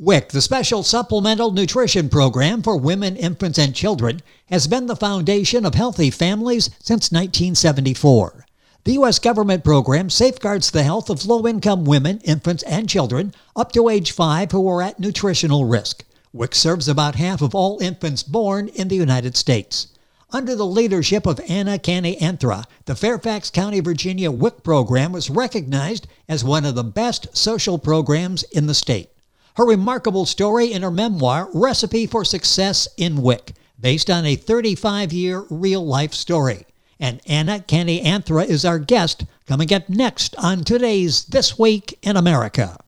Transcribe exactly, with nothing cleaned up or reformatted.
W I C, the Special Supplemental Nutrition Program for Women, Infants, and Children, has been the foundation of healthy families since nineteen seventy-four. The U S government program safeguards the health of low-income women, infants, and children up to age five who are at nutritional risk. W I C serves about half of all infants born in the United States. Under the leadership of Anna Canny-Anthra, the Fairfax County, Virginia W I C program was recognized as one of the best social programs in the state. Her remarkable story in her memoir, Recipe for Success in W I C, based on a thirty-five-year real-life story. And Anna Canny-Anthra is our guest, coming up next on today's This Week in America.